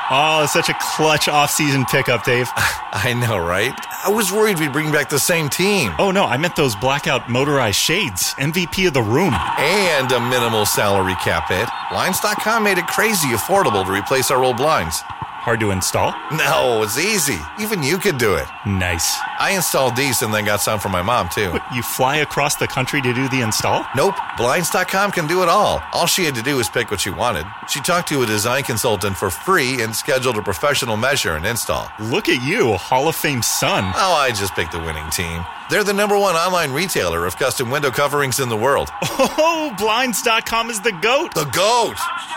Oh, such a clutch off-season pickup, Dave. I know, right? I was worried we'd bring back the same team. Oh, no, I meant those blackout motorized shades. MVP of the room. And a minimal salary cap hit. Blinds.com made it crazy affordable to replace our old blinds. Hard to install? No, it's easy. Even you could do it. Nice. I installed these and then got some for my mom, too. But you fly across the country to do the install? Nope. Blinds.com can do it all. All she had to do was pick what she wanted. She talked to a design consultant for free and scheduled a professional measure and install. Look at you, Hall of Fame son. Oh, I just picked the winning team. They're the #1 online retailer of custom window coverings in the world. Oh, Blinds.com is the GOAT. The GOAT!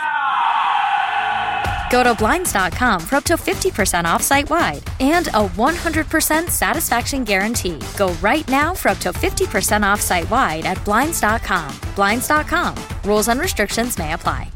Go to Blinds.com for up to 50% off site-wide and a 100% satisfaction guarantee. Go right now for up to 50% off site-wide at Blinds.com. Blinds.com. Rules and restrictions may apply.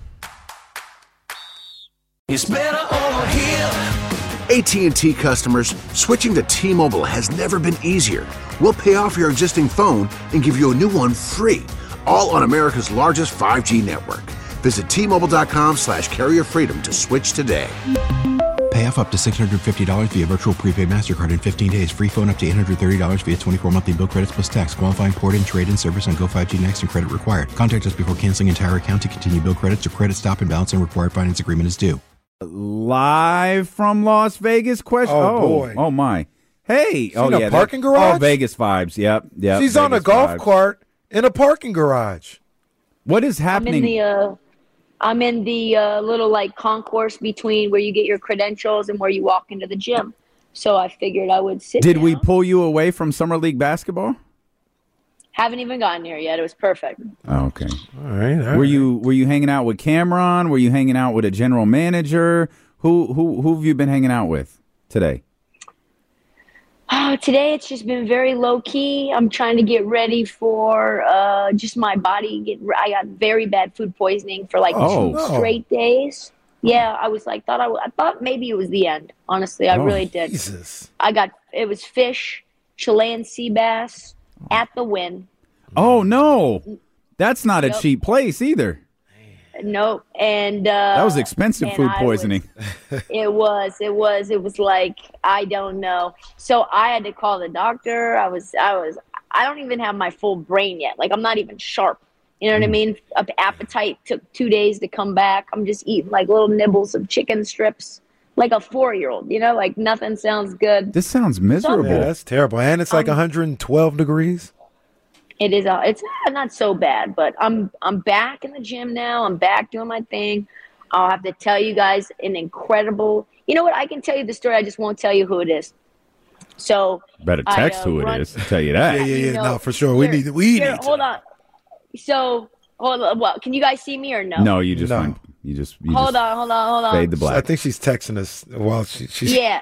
It's better over here. AT&T customers, switching to T-Mobile has never been easier. We'll pay off your existing phone and give you a new one free, all on America's largest 5G network. Visit T-Mobile.com/carrier freedom to switch today. Pay off up to $650 via virtual prepaid MasterCard in 15 days. Free phone up to $830 via 24 monthly bill credits plus tax. Qualifying port and trade-in service on Go5G Next and credit required. Contact us before canceling entire account to continue bill credits or credit stop and balance and required finance agreement is due. Live from Las Vegas question. Oh, boy. Oh, my. Hey. In a parking garage? Oh, Vegas vibes. Yep. She's Vegas on a golf vibes. cart in a parking garage. What is happening? I'm in the little like concourse between where you get your credentials and where you walk into the gym. So I figured I would sit Did down. we pull you away from Summer League basketball? Haven't even gotten here yet. It was perfect. Oh, okay. All right. Were you hanging out with Cameron? Were you hanging out with a general manager? Who have you been hanging out with today? Oh, today it's just been very low key. I'm trying to get ready for just my body. I got very bad food poisoning for like 2 straight days. Yeah, I was like, I thought maybe it was the end. Honestly, I really did. Jesus. It was fish, Chilean sea bass at the Wynn. Oh no, that's not a cheap place either. No, and that was expensive food poisoning. It was like, I don't know. So I had to call the doctor. I don't even have my full brain yet. Like, I'm not even sharp. You know what I mean? Appetite took 2 days to come back. I'm just eating like little nibbles of chicken strips, like a 4-year-old, you know, like nothing sounds good. This sounds miserable. Yeah, that's terrible. And it's like 112 degrees. It is. It's not so bad, but I'm back in the gym now. I'm back doing my thing. I'll have to tell you guys an incredible. You know what? I can tell you the story. I just won't tell you who it is. So better text who it is. I'll tell you that. Yeah. No, for sure. We need. Hold on. So hold on. Well, can you guys see me or no? No, you just hold on. Fade the black. I think she's texting us while she's. Yeah.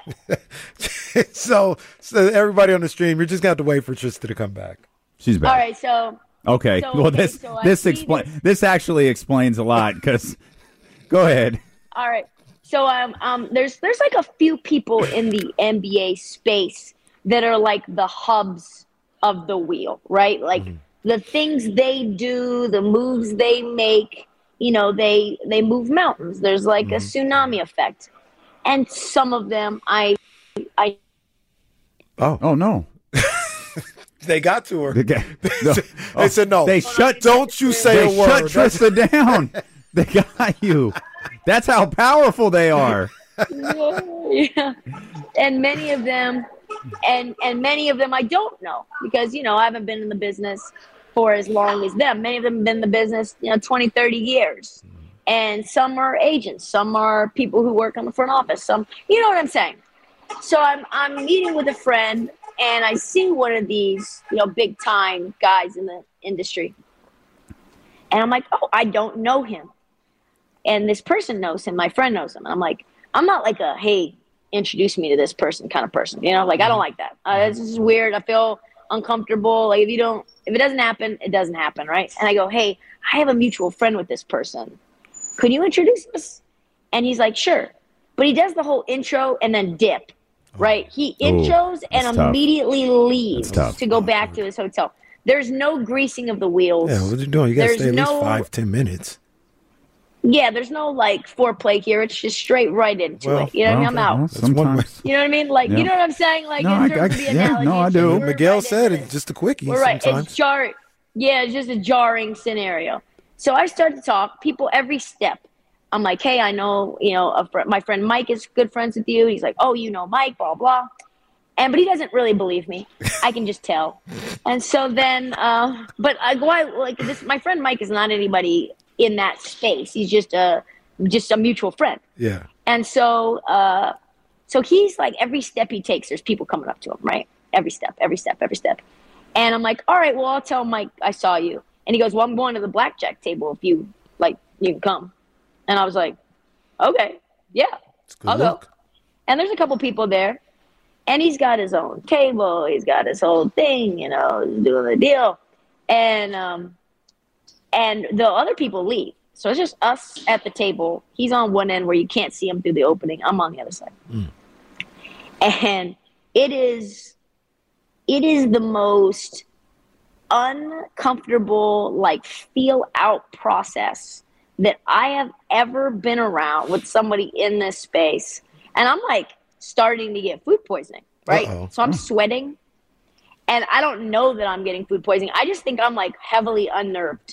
so everybody on the stream, you're just gonna have to wait for Trista to come back. She's back. All right, so okay. Well, this actually explains a lot. Because go ahead. All right. So there's like a few people in the NBA space that are like the hubs of the wheel, right? Like the things they do, the moves they make. You know, they move mountains. There's like a tsunami effect, and some of them I. Oh no. They got to her. They said no. Don't you say a word. They shut Trista down. They got you. That's how powerful they are. Yeah. And many of them, and many of them I don't know because, you know, I haven't been in the business for as long as them. Many of them have been in the business, 20, 30 years. And some are agents. Some are people who work on the front office. Some, you know what I'm saying? So I'm meeting with a friend. And I see one of these, big time guys in the industry. And I'm like, oh, I don't know him. And this person knows him. My friend knows him. And I'm like, I'm not like a, hey, introduce me to this person kind of person. I don't like that. This is weird. I feel uncomfortable. Like if it doesn't happen, it doesn't happen. Right. And I go, hey, I have a mutual friend with this person. Could you introduce us? And he's like, sure. But he does the whole intro and then dip. Right? He intros and immediately leaves to go back to his hotel. There's no greasing of the wheels. Yeah, what are you doing? You got to stay at least 5-10 minutes. Yeah, there's no like foreplay here. It's just straight right into it. You know what I mean? I'm out. That's one way. You know what I mean? Like, you know what I'm saying? Like, No, in terms of the analogy, I it's do. just, we're Miguel right said into it's just a quickie We're right. sometimes. It's jarring. Yeah, it's just a jarring scenario. So I start to talk. People every step. I'm like, hey, I know, my friend Mike is good friends with you. He's like, oh, you know Mike, blah, blah. But he doesn't really believe me. I can just tell. And so then, but I go out like this. My friend Mike is not anybody in that space. He's just a mutual friend. Yeah. And so, so he's like, every step he takes, there's people coming up to him, right? Every step. And I'm like, all right, well, I'll tell Mike I saw you. And he goes, well, I'm going to the blackjack table if you can come. And I was like, okay, yeah, I'll go. And there's a couple people there. And he's got his own table. He's got his whole thing, he's doing the deal. And the other people leave. So it's just us at the table. He's on one end where you can't see him through the opening. I'm on the other side. And it is the most uncomfortable, like, feel out process that I have ever been around with somebody in this space. And I'm like starting to get food poisoning, right? Uh-oh. So I'm sweating and I don't know that I'm getting food poisoning. I just think I'm like heavily unnerved,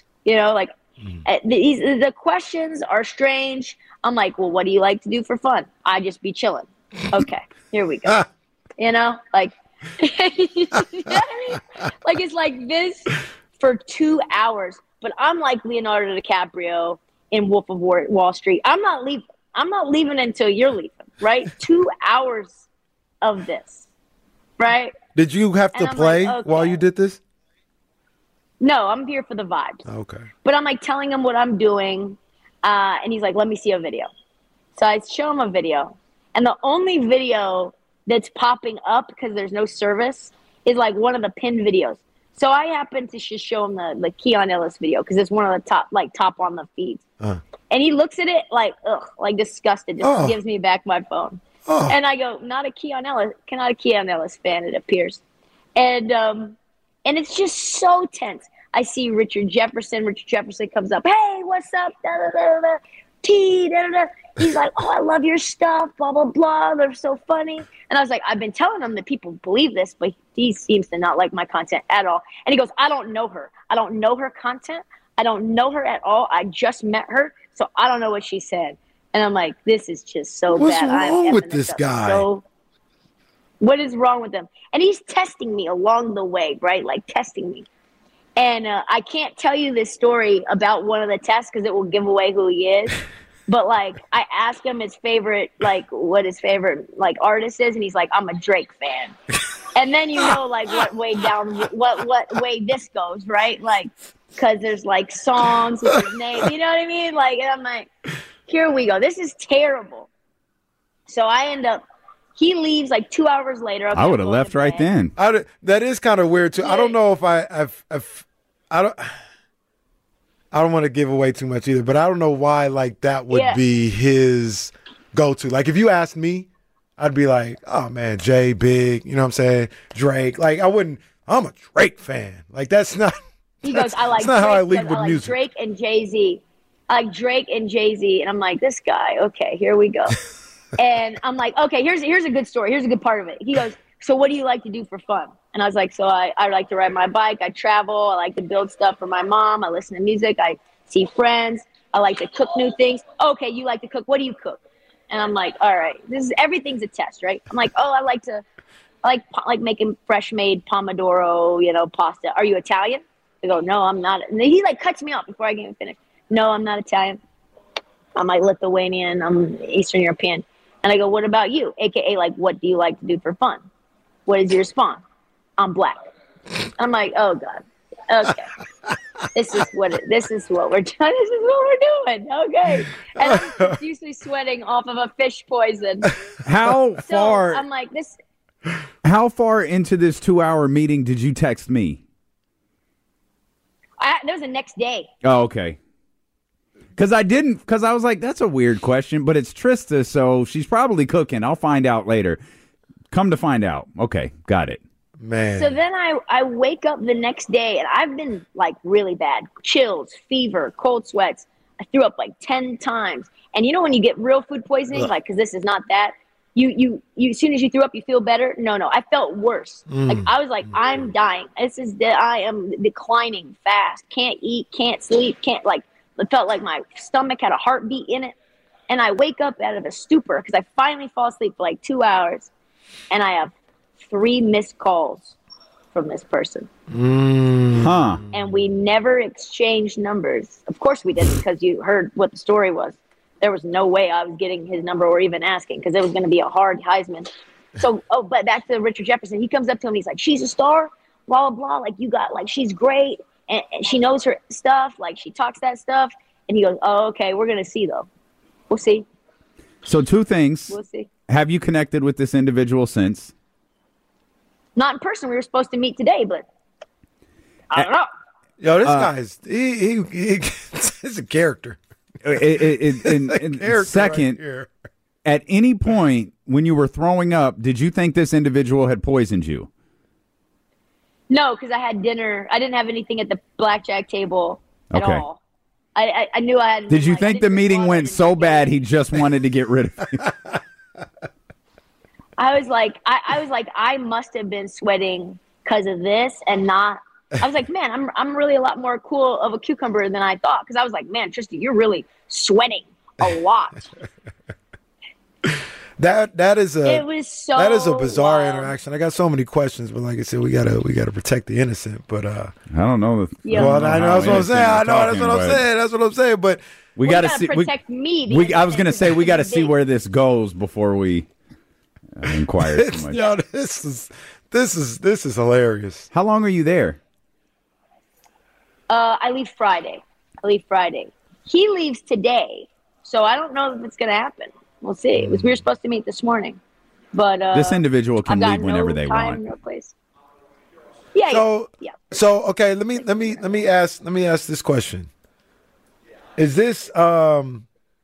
the questions are strange. I'm like, well, what do you like to do for fun? I just be chilling. Okay, here we go. You know what I mean? Like, it's like this for 2 hours, but I'm like Leonardo DiCaprio in Wolf of Wall Street. I'm not leaving until you're leaving, right? 2 hours of this, right? Did you have to play while you did this? No, I'm here for the vibes. Okay. But I'm like telling him what I'm doing, and he's like, let me see a video. So I show him a video, and the only video that's popping up because there's no service is like one of the pinned videos. So I happen to just show him the Keon Ellis video because it's one of the top on the feeds. And he looks at it like, ugh, like disgusted, just gives me back my phone. And I go, not a Keon Ellis fan, it appears. And it's just so tense. I see Richard Jefferson. Richard Jefferson comes up. Hey, what's up? Da, da, da, da. T, da, da, da. He's like, oh, I love your stuff, blah, blah, blah. They're so funny. And I was like, I've been telling him that people believe this, but he seems to not like my content at all. And he goes, I don't know her. I don't know her content. I don't know her at all. I just met her, so I don't know what she said. And I'm like, this is just so What's bad. What's wrong with this guy? What is wrong with him? And he's testing me along the way, right? Like testing me. And I can't tell you this story about one of the tests because it will give away who he is. But like, I asked him his favorite, like what his favorite like artist is, and he's like, I'm a Drake fan. And then like what way this goes, right? Like, because there's like songs with his name, you know what I mean? Like, and I'm like, here we go. This is terrible. So I end up. He leaves like 2 hours later. I would have left right then. That is kind of weird too. Yeah. I don't know if I don't want to give away too much either, but I don't know why like that would be his go-to. Like if you asked me, I'd be like, oh man, Jay, Big, you know what I'm saying? Drake. Like I'm a Drake fan. Like that's not. He goes, I like. That's not Drake, how I lead with I like music. Drake and Jay-Z. I like Drake and Jay-Z, and I'm like, this guy. Okay, here we go. And I'm like, okay, here's a good story. Here's a good part of it. He goes, so what do you like to do for fun? And I was like, so I like to ride my bike. I travel. I like to build stuff for my mom. I listen to music. I see friends. I like to cook new things. Okay, you like to cook. What do you cook? And I'm like, all right, everything's a test, right? I'm like, oh, I like making fresh made pomodoro, pasta. Are you Italian? I go, no, I'm not. And he like cuts me off before I can even finish. No, I'm not Italian. I'm like Lithuanian. I'm Eastern European. And I go, what about you? AKA, like, what do you like to do for fun? What is your response? I'm black. I'm like, oh God. Okay. This is what we're doing. This is what we're doing. Okay. And I'm profusely sweating off of a fish poison. How far? I'm like, this. How far into this 2 hour meeting did you text me? That was the next day. Oh, okay. Because I was like, that's a weird question, but it's Trista, so she's probably cooking. I'll find out later. Come to find out. Okay, got it. Man. So then I wake up the next day, and I've been, like, really bad. Chills, fever, cold sweats. I threw up like 10 times. And you know when you get real food poisoning, like, because this is not that, you as soon as you threw up, you feel better. No, I felt worse. Like I was like, I'm dying. I am declining fast. Can't eat, can't sleep, it felt like my stomach had a heartbeat in it. And I wake up out of a stupor because I finally fall asleep for like 2 hours. And I have 3 missed calls from this person. And we never exchanged numbers. Of course we didn't, because you heard what the story was. There was no way I was getting his number or even asking, because it was going to be a hard Heisman. So, but back to Richard Jefferson. He comes up to him. He's like, she's a star, blah, blah, blah. Like, you got, like, she's great. And she knows her stuff. Like, she talks that stuff. And he goes, oh, okay, we're going to see, though. We'll see. So 2 things. We'll see. Have you connected with this individual since? Not in person. We were supposed to meet today, but I don't know. Yo, this guy's he's a character. Second, right, at any point when you were throwing up, did you think this individual had poisoned you? No, because I had dinner. I didn't have anything at the blackjack table at all. I knew I had. Did you think the meeting went so bad he just wanted to get rid of you? I was like, I must have been sweating because of this and not. I was like, man, I'm really a lot more cool of a cucumber than I thought, because I was like, man, Tristan, you're really sweating a lot. That is a it was so that is a bizarre wild. interaction. I got so many questions, but like I said, we gotta protect the innocent. But I don't know. Well, I know that's what I'm saying. I know that's what I'm saying. That's what I'm saying. But we gotta see. Protect me. I was gonna say we gotta see where this goes before we inquire too much. Yo, this is hilarious. How long are you there? I leave Friday. He leaves today, so I don't know if it's gonna happen. We'll see. We were supposed to meet this morning, but this individual can leave whenever they want. want. No place. Yeah. So okay, let me ask this question. Is this okay?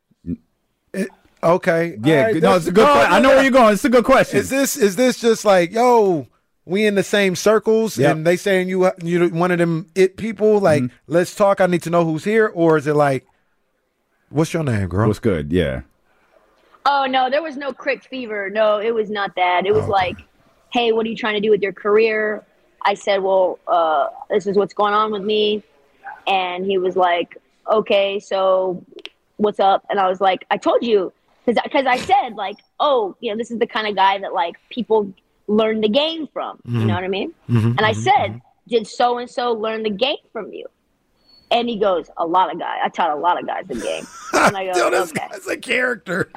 Yeah, right, no, it's a good question. I know where you're going. It's a good question. Is this just like, yo, we in the same circles and they saying you one of them it people, like, let's talk, I need to know who's here? Or is it like, what's your name, girl? What's good? Yeah. Oh, no, there was no crick fever. No, it was not that. It was like, hey, what are you trying to do with your career? I said, well, this is what's going on with me. And he was like, okay, so what's up? And I was like, I told you, because I said, like, oh, this is the kind of guy that, like, people learn the game from. You know what I mean? And I said, did so-and-so learn the game from you? And he goes, a lot of guys. I taught a lot of guys the game. And I go, Yo, this okay. guy's a character.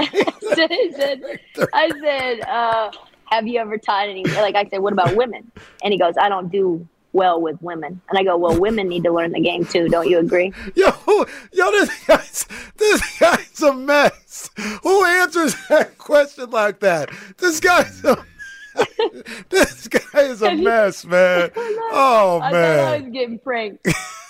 I said, have you ever taught any? Like I said, what about women? And he goes, I don't do well with women. And I go, well, women need to learn the game too. Don't you agree? Yo, this guy's a mess. Who answers that question like that? This guy is a mess, man. Oh, man. I thought I was getting pranked.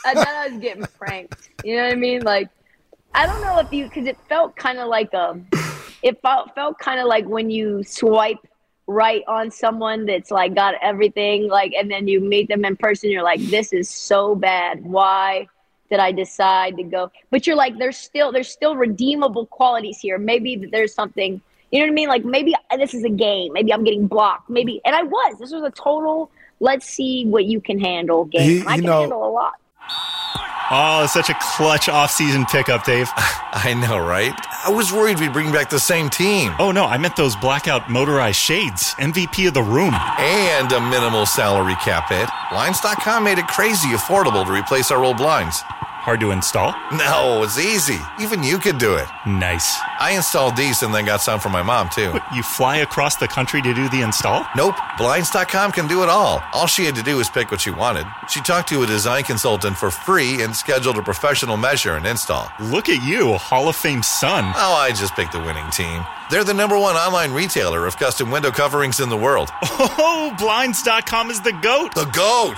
You know what I mean? Like, I don't know if because it felt kind of like felt kind of like when you swipe right on someone that's like got everything, like, and then you meet them in person, you're like, this is so bad. Why did I decide to go? But you're like, there's still redeemable qualities here. Maybe there's something, you know what I mean? Like, maybe this is a game. Maybe I'm getting blocked. Maybe, and this was a total, let's see what you can handle game. I can handle a lot. Oh, such a clutch off-season pickup, Dave. I know, right? I was worried we'd bring back the same team. Oh, no, I meant those blackout motorized shades. MVP of the room. And a minimal salary cap hit. Blinds.com made it crazy affordable to replace our old blinds. Hard to install? No, it's easy. Even you could do it. Nice. I installed these and then got some for my mom, too. But you fly across the country to do the install? Nope. Blinds.com can do it all. All she had to do was pick what she wanted. She talked to a design consultant for free and scheduled a professional measure and install. Look at you, Hall of Fame son. Oh, I just picked the winning team. They're the #1 online retailer of custom window coverings in the world. Oh, Blinds.com is the GOAT. The GOAT!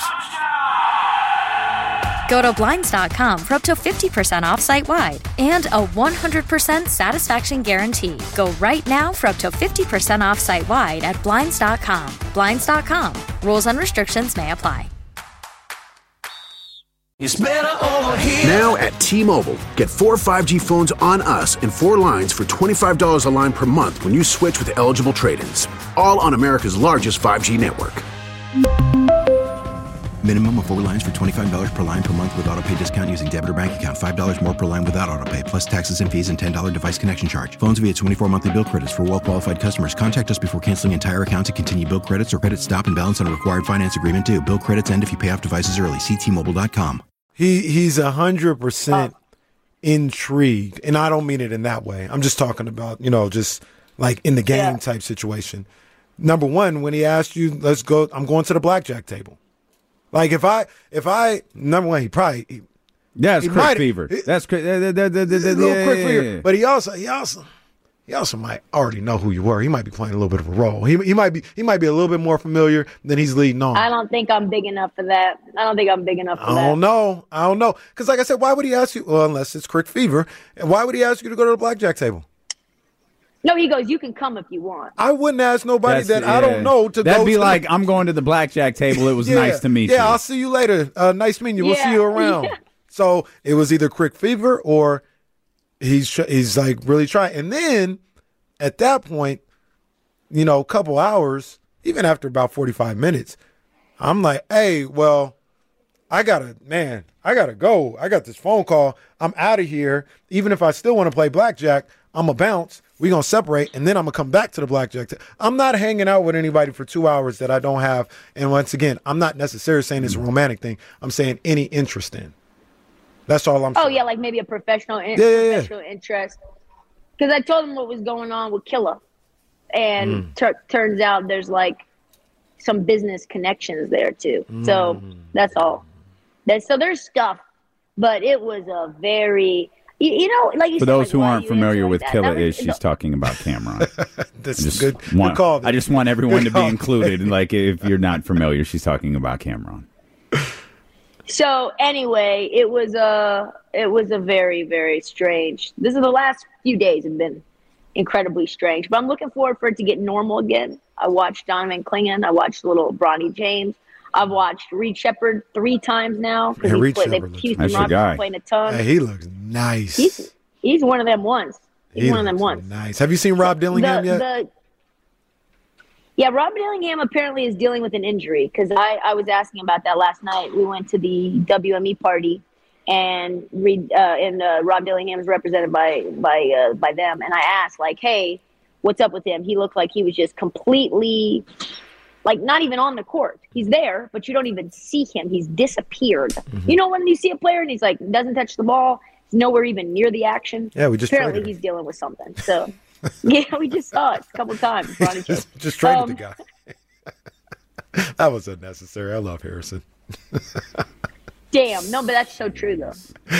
Go to Blinds.com for up to 50% off site-wide and a 100% satisfaction guarantee. Go right now for up to 50% off site-wide at Blinds.com. Blinds.com. Rules and restrictions may apply. It's better over here. Now at T-Mobile, get 4 5G phones on us and 4 lines for $25 a line per month when you switch with eligible trade-ins. All on America's largest 5G network. Minimum of 4 lines for $25 per line per month with autopay discount using debit or bank account. $5 more per line without autopay, plus taxes and fees and $10 device connection charge. Phones via 24 monthly bill credits for well-qualified customers. Contact us before canceling entire account to continue bill credits or credit stop and balance on a required finance agreement due. Bill credits end if you pay off devices early. See T-Mobile.com. He's 100% intrigued, and I don't mean it in that way. I'm just talking about, just like in the game type situation. Number one, when he asked you, let's go, I'm going to the blackjack table. Like if I number one, that's Crick Fever. That's Crick. Crick Fever. But he also might already know who you were. He might be playing a little bit of a role. He might be a little bit more familiar than he's leading on. I don't think I'm big enough for that. I don't know. Because like I said, why would he ask you? Well, unless it's Crick Fever. And why would he ask you to go to the blackjack table? No, he goes, you can come if you want. I wouldn't ask nobody I don't know to go. That'd be like, I'm going to the blackjack table. It was nice to meet you. Yeah, I'll see you later. Nice meeting you. We'll see you around. Yeah. So it was either Crick Fever or he's like really trying. And then at that point, a couple hours, even after about 45 minutes, I'm like, hey, well, I gotta go. I got this phone call. I'm out of here. Even if I still want to play blackjack, I'm going to bounce. We're going to separate, and then I'm going to come back to the blackjack. I'm not hanging out with anybody for 2 hours that I don't have. And once again, I'm not necessarily saying it's a romantic thing. I'm saying any interest in. That's all I'm saying. Oh, yeah, like maybe a professional interest. Because I told him what was going on with Killa. And turns out there's like some business connections there, too. So that's all. So there's stuff. But it was a very... like for those who aren't familiar with Killa, she's talking about Cameron. This is good call. I just want everyone to be included. And like, if you're not familiar, she's talking about Cameron. So anyway, it was a very, very strange. This is the last few days have been incredibly strange, but I'm looking forward for it to get normal again. I watched Donovan Clingan. I watched little Bronny James. I've watched Reed Shepherd 3 times now because Houston Rockets playing a ton. Hey, he looks nice. He's one of them ones. He's one of them ones. Nice. Have you seen Rob Dillingham yet? Yeah, Rob Dillingham apparently is dealing with an injury because I was asking about that last night. We went to the WME party, and Rob Dillingham is represented by them. And I asked, like, hey, what's up with him? He looked like he was just completely... like, not even on the court. He's there, but you don't even see him. He's disappeared. Mm-hmm. When you see a player and he's like, doesn't touch the ball, he's nowhere even near the action. Yeah, we just apparently he's dealing with something. So, yeah, we just saw it a couple times. just traded the guy. That was unnecessary. I love Harrison. Damn. No, but that's so true, though.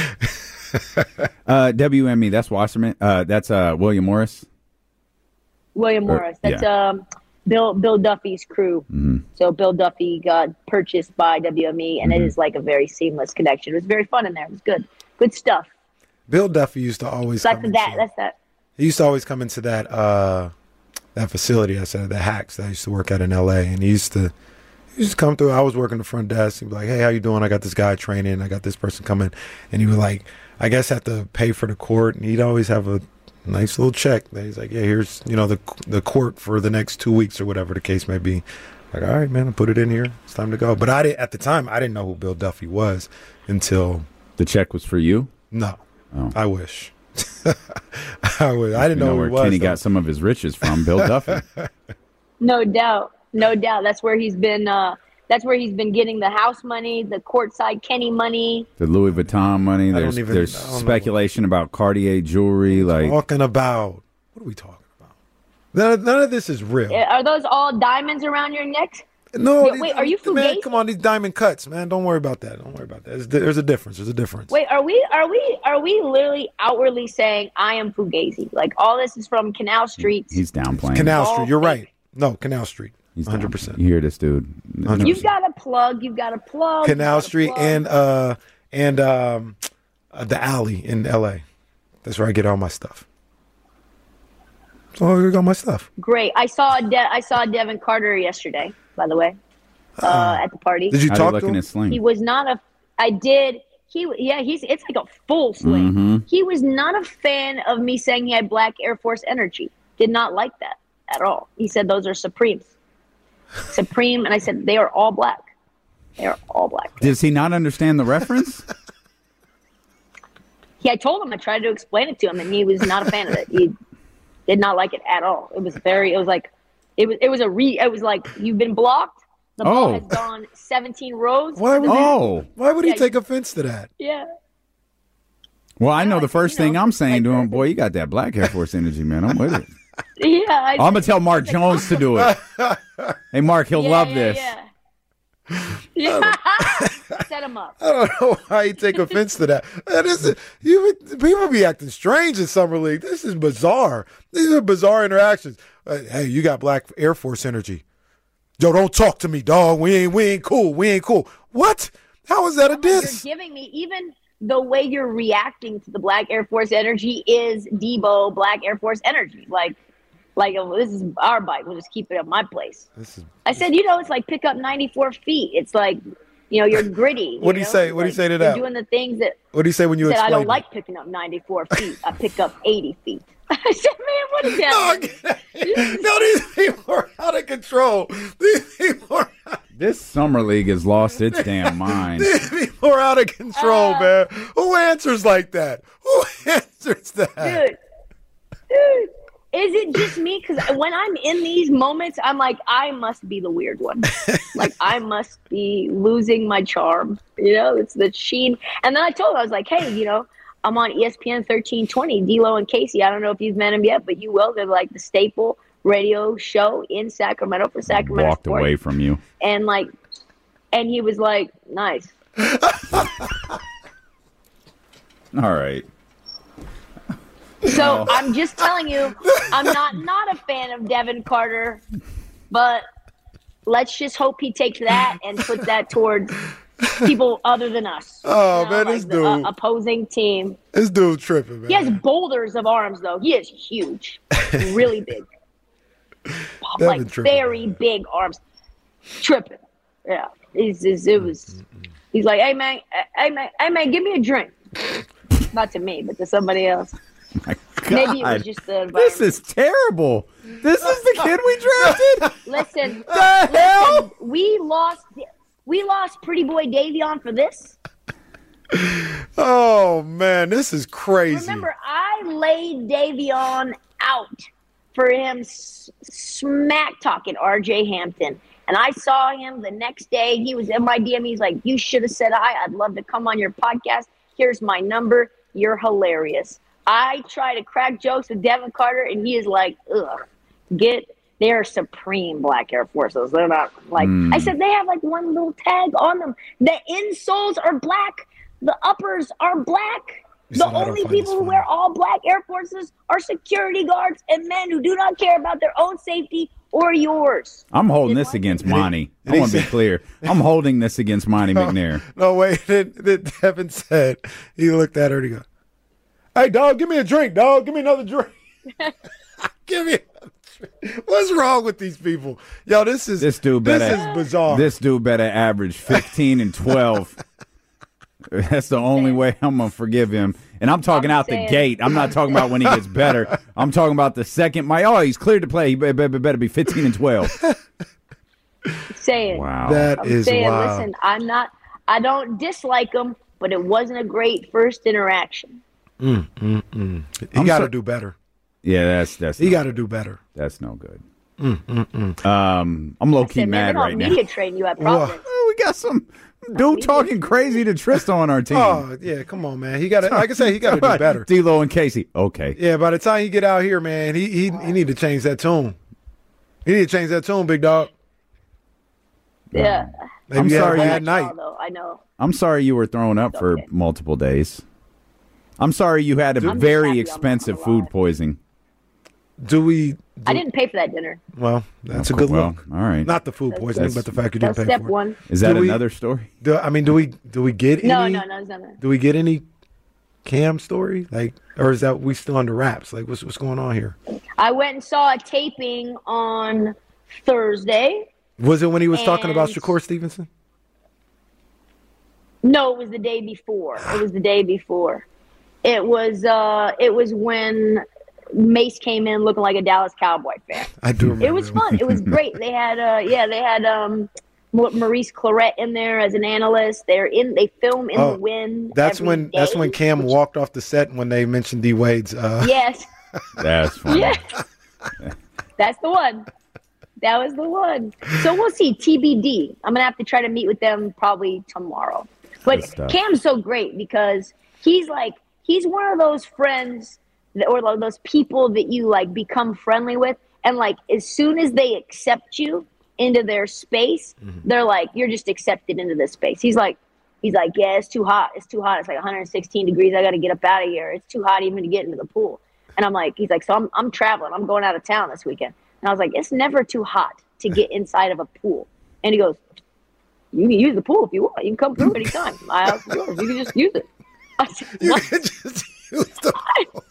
WME, that's Wasserman. That's William Morris. Morris. That's Bill Duffy's crew. Mm-hmm. So Bill Duffy got purchased by WME, and it is like a very seamless connection. It was very fun in there. It was good stuff. Bill Duffy used to always that's that. He used to always come into that facility I said, the Hacks that I used to work at in LA, and he used to come through. I was working the front desk. He'd be like, hey, how you doing? I got this guy training. I got this person coming. And he would like, I guess have to pay for the court, and he'd always have a nice little check. He's like, yeah, here's the court for the next 2 weeks or whatever the case may be. Like, all right, man, I put it in here. It's time to go. But at the time I didn't know who Bill Duffy was until the check was for you. No, I wish. I didn't know where who he was. Kenny got some of his riches from. Bill Duffy. No doubt. That's where he's been. That's where he's been getting the house money, the courtside Kenny money, the Louis Vuitton money. There's speculation about Cartier jewelry. What are we talking about? None of this is real. Are those all diamonds around your neck? No. Wait, are you Fugazi? Man, come on, these diamond cuts, man. Don't worry about that. There's a difference. Wait, are we literally outwardly saying I am Fugazi? Like all this is from Canal Street. He's downplaying. Canal Street. You're right. No, Canal Street. He's 100%. You hear this, dude? 100%. You've got to plug. Canal Street and the alley in L.A. That's where I get all my stuff. So I got my stuff. Great. I saw Devin Carter yesterday, by the way, at the party. Did you talk to him? Sling? He was not a. I did. It's like a full swing. Mm-hmm. He was not a fan of me saying he had black Air Force energy. Did not like that at all. He said those are Supremes. Supreme, and I said they are all black. They are all black. Does he not understand the reference? I told him, I tried to explain it to him, and he was not a fan of it. He did not like it at all. It was like you've been blocked. The ball has gone 17 rows. Why would he take offense to that? Yeah. Well, I know the first thing I'm saying to him, boy, you got that black Air Force energy, man. I'm with it. Yeah. I'm going to tell Mark Jones to do it. Hey, Mark, he'll love this. Yeah. Set him up. I don't know why you take offense to that. People be acting strange in Summer League. This is bizarre. These are bizarre interactions. Hey, you got black Air Force energy. Yo, don't talk to me, dog. We ain't cool. We ain't cool. What? How is that a diss? You're giving me even the way you're reacting to the black Air Force energy is Debo black Air Force energy. Like this is our bike. We'll just keep it at my place. I said, it's like pick up 94 feet. It's like, you're gritty. What do you say? What do you say to that? You're doing the things that. What do you say when you said, explain? I don't like picking up 94 feet. I pick up 80 feet. I said, man, what is that? No, these people are out of control. These people are This Summer League has lost its damn mind. These people are out of control, man. Who answers like that? Who answers that? Dude. Is it just me? Because when I'm in these moments, I'm like, I must be the weird one. Like, I must be losing my charm. It's the sheen. And then I told him, I was like, hey, I'm on ESPN 1320, D-Lo and Casey. I don't know if you've met them yet, but you will. They're like the staple radio show in Sacramento for Sacramento Walked sports. away from you. And he was like, nice. All right. So I'm just telling you, I'm not a fan of Devin Carter, but let's just hope he takes that and puts that towards people other than us. Oh, man, this dude. Opposing team. This dude tripping, man. He has boulders of arms, though. He is huge. Really big. Very big arms. Tripping. Yeah. He's like, hey, man, give me a drink. Not to me, but to somebody else. My God. Maybe it was just the environment. This is terrible. This is the kid we drafted? Listen, hell? We lost Pretty Boy Davion for this. Oh, man, this is crazy. Remember, I laid Davion out for him smack-talking R.J. Hampton. And I saw him the next day. He was in my DM. He's like, you should have said hi. I'd love to come on your podcast. Here's my number. You're hilarious. I try to crack jokes with Devin Carter, and he is like, ugh. They're supreme black Air Forces. They're not like, I said they have like one little tag on them. The insoles are black. The uppers are black. The only people who wear all black Air Forces are security guards and men who do not care about their own safety or yours. I'm holding this against Monty. I want to be clear. I'm holding this against Monty McNair. No, wait. Devin said, he looked at her and he goes, hey, dog, give me a drink, dog. Give me another drink. Give me another drink. What's wrong with these people? Yo, this is bizarre. This dude better average 15 and 12. That's the only way I'm going to forgive him. And I'm talking out the gate. I'm not talking about when he gets better. I'm talking about the second. He's cleared to play. He better be 15 and 12. Saying. Wow. That is wild. Listen, I don't dislike him, but it wasn't a great first interaction. He got to do better. Yeah, that's he got to do better. That's no good. I'm low key mad right now. Media train you at Providence. We got some dude talking crazy to Tristan on our team. Oh yeah, come on, man. He got to, like I say, he got to do better. D-Lo and Casey, okay. Yeah, by the time he get out here, man, he need to change that tune. He need to change that tune, big dog. Yeah. Maybe I'm sorry. You had a bad night. I know. I'm sorry you were thrown up for multiple days. I'm sorry you had a very expensive food poisoning. I didn't pay for that dinner. Well, that's a good look. All right. Not the food poisoning, but the fact you didn't pay step for it. one. Is that another story? Do we get any? No, it's not that. Do we get any Cam story? Or is that we still under wraps? What's going on here? I went and saw a taping on Thursday. Was it when he was talking about Shakur Stevenson? No, it was the day before. It was when Mace came in looking like a Dallas Cowboy fan. I do remember. It was fun. It was great. They had Maurice Clarett in there as an analyst. They film in the wind. That's when Cam walked off the set when they mentioned D Wade's. Yes. That's funny. Yes. That's the one. That was the one. So we'll see. TBD. I'm gonna have to try to meet with them probably tomorrow. But Cam's so great because he's one of those friends or those people that you like become friendly with, and like as soon as they accept you into their space, they're like, you're just accepted into this space. He's like, yeah, it's too hot. It's like 116 degrees. I got to get up out of here. It's too hot even to get into the pool. And he's like, so I'm traveling. I'm going out of town this weekend. And I was like, it's never too hot to get inside of a pool. And he goes, you can use the pool if you want. You can come through anytime. My house is yours. You can just use it. I said, you can just use the pool.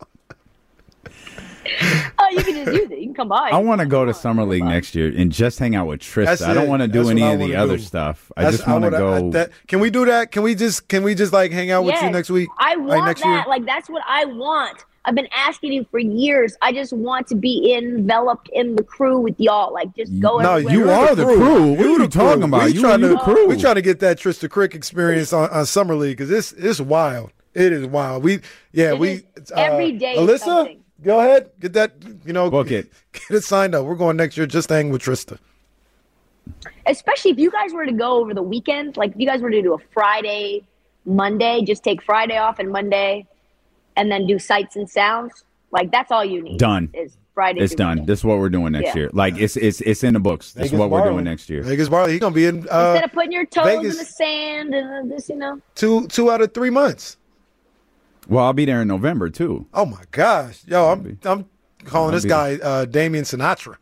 Oh, you can just use it. You can come by. I want to go to Summer League next year and just hang out with Trista. I don't want to do any of the other stuff. I just want to go. Can we do that? Can we just like hang out with you next week? I want next that. Year? Like that's what I want. I've been asking you for years. I just want to be enveloped in the crew with y'all. Like, just go everywhere. No, you are the crew. What are you talking about? You are the crew. We're trying to get that Trista Crick experience on Summer League because it's wild. It is wild. Every day. Alyssa, something. Go ahead. Get that, book it. Get it signed up. We're going next year just to hang with Trista. Especially if you guys were to go over the weekend. Like, if you guys were to do a Friday, Monday, just take Friday off and Monday, and then do sights and sounds. Like, that's all you need. Done. Is Friday. It's done. Monday. This is what we're doing next year. Like, it's in the books. This is what we're doing next year. Vegas Barley. He's going to be in. Instead of putting your toes Vegas, in the sand and this, 2 out of 3 months. Well, I'll be there in November, too. Oh, my gosh. Yo, I'm calling this guy Damian Sinatra.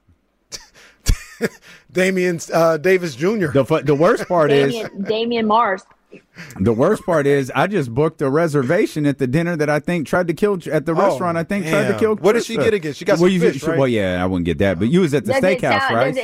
Damian Davis Jr. The worst part is Damian Mars. The worst part is I just booked a reservation at the dinner that I think tried to kill at the restaurant. I think tried to kill. What did she get again? She got some fish, right? Well, yeah, I wouldn't get that. But you was at the steakhouse, right?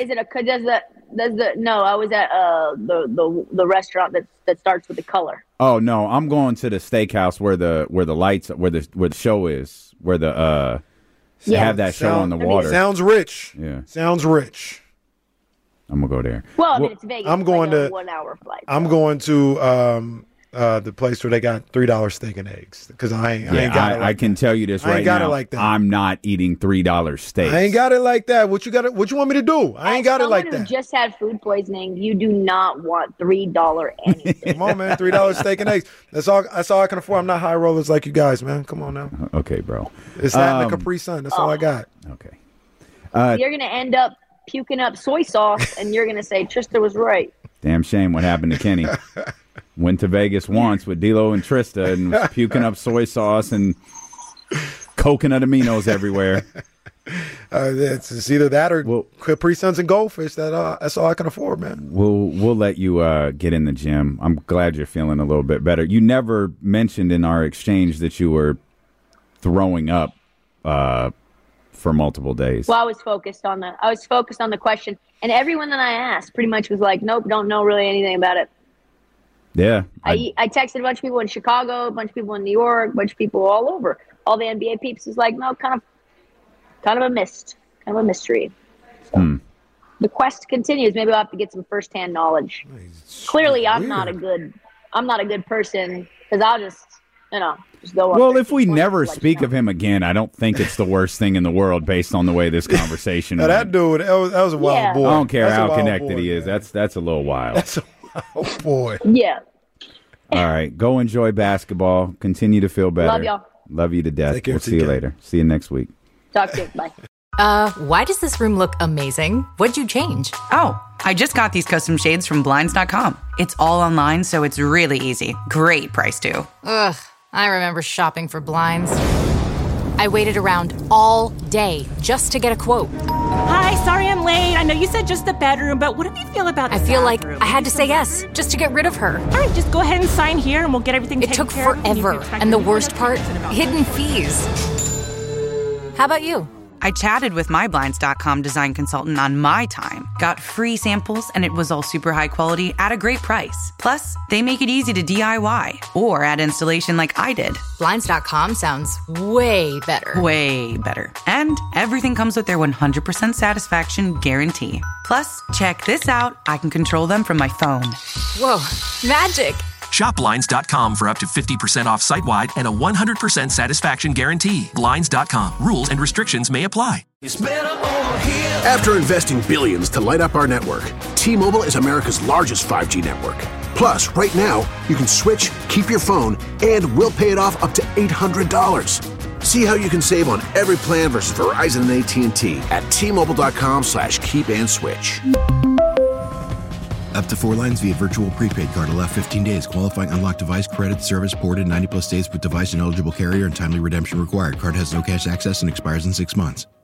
No, I was at the restaurant that starts with the color. Oh no, I'm going to the steakhouse where the lights where the show is where the have that show on the water. Sounds rich. Yeah, sounds rich. I'm gonna go there. Well, It's Vegas. I'm going to 1 hour flight. I'm going to the place where they got $3 steak and eggs because I ain't got it. I can tell you this right now. Like that. I'm not eating $3 steaks. I ain't got it like that. What you want me to do? I ain't got it like that. Someone who just had food poisoning, you do not want $3 anything. Come on, man. $3 steak and eggs. That's all I can afford. I'm not high rollers like you guys, man. Come on now. Okay, bro. It's that and a Capri Sun. That's all I got. Okay. You're gonna end up puking up soy sauce, and you're gonna say Trista was right. Damn shame what happened to Kenny. Went to Vegas once with D-Lo and Trista and was puking up soy sauce and coconut aminos everywhere. It's either that or Capri Suns and goldfish. That's all I can afford, man. We'll let you get in the gym. I'm glad you're feeling a little bit better. You never mentioned in our exchange that you were throwing up for multiple days. Well, I was focused on the question, and everyone that I asked pretty much was like, "Nope, don't know really anything about it." Yeah, I texted a bunch of people in Chicago, a bunch of people in New York, a bunch of people all over. All the NBA peeps is like, no, kind of a mystery. So the quest continues. Maybe I'll have to get some firsthand knowledge. Clearly, I'm not a good person because I'll just go up. Well, if we never speak of him again, I don't think it's the worst thing in the world based on the way this conversation went. That dude, that was a wild boy. I don't care how connected he is. That's a little wild. That's a wild boy. Yeah. All right. Go enjoy basketball. Continue to feel better. Love y'all. Love you to death. We'll see you later. See you next week. Talk to you. Bye. Why does this room look amazing? What'd you change? Oh, I just got these custom shades from Blinds.com. It's all online, so it's really easy. Great price, too. Ugh, I remember shopping for blinds. I waited around all day just to get a quote. Hi, sorry I'm late. I know you said just the bedroom, but what do you feel about the I feel like bathroom? I had to say yes just to get rid of her. All right, just go ahead and sign here and we'll get everything taken care of. It took forever. And the worst part, hidden fees. How about you? I chatted with my Blinds.com design consultant on my time, got free samples, and it was all super high quality at a great price. Plus, they make it easy to DIY or add installation like I did. Blinds.com sounds way better. Way better. And everything comes with their 100% satisfaction guarantee. Plus, check this out. I can control them from my phone. Whoa, magic. Shop Blinds.com for up to 50% off site-wide and a 100% satisfaction guarantee. Blinds.com. Rules and restrictions may apply. It's better over here. After investing billions to light up our network, T-Mobile is America's largest 5G network. Plus, right now, you can switch, keep your phone, and we'll pay it off up to $800. See how you can save on every plan versus Verizon and AT&T at T-Mobile.com/keep-and-switch. Up to 4 lines via virtual prepaid card. Allow 15 days. Qualifying unlocked device credit service ported 90 plus days with device and eligible carrier and timely redemption required. Card has no cash access and expires in 6 months.